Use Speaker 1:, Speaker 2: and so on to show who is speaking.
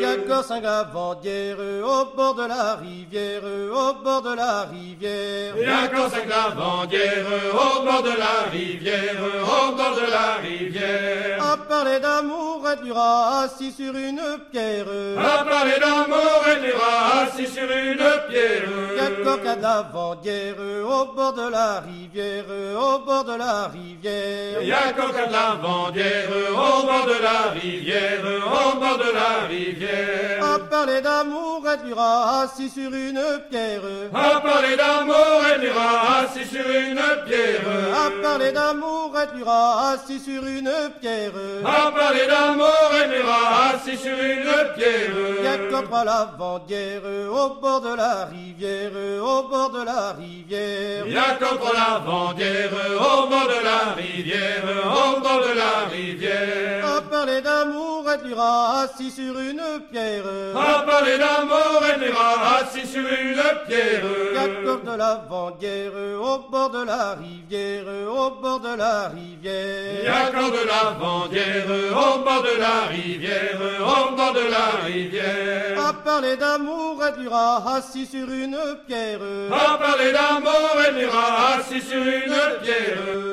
Speaker 1: D'accord, cinq lavandières au bord de la rivière, au bord de la rivière.
Speaker 2: D'accord, cinq lavandières au bord de la rivière, au bord de la rivière.
Speaker 1: À parler d'amour et du rat assis sur une pierre.
Speaker 2: À parler d'amour et du rat assis sur une pierre.
Speaker 1: D'accord, quatre lavandières au bord de la rivière, au bord de la rivière.
Speaker 2: Y'a quatre lavandières au bord de la rivière, au bord de la rivière.
Speaker 1: À parler d'amour et du rat assis sur une pierre.
Speaker 2: À parler d'amour et du rat assis sur une pierre.
Speaker 1: À parler d'amour et du rat assis sur une pierre.
Speaker 2: À parler d'amour et du rat assis sur une pierre.
Speaker 1: Y'a que trois lavandières au bord de la rivière, au bord de la rivière.
Speaker 2: Y'a quatre lavandières au bord de la rivière, au bord de la rivière.
Speaker 1: À parler d'amour et du rat assis sur une pierre.
Speaker 2: À parler d'amour et du rat assis sur une pierre.
Speaker 1: Y'a que de lavandières au bord de la rivière, au bord de la rivière.
Speaker 2: Y'a quatre lavandières au bord de la rivière, au bord de la rivière.
Speaker 1: À parler d'amour et du rat assis sur une pierre.
Speaker 2: À parler d'amour et du rat assis sur une pierre.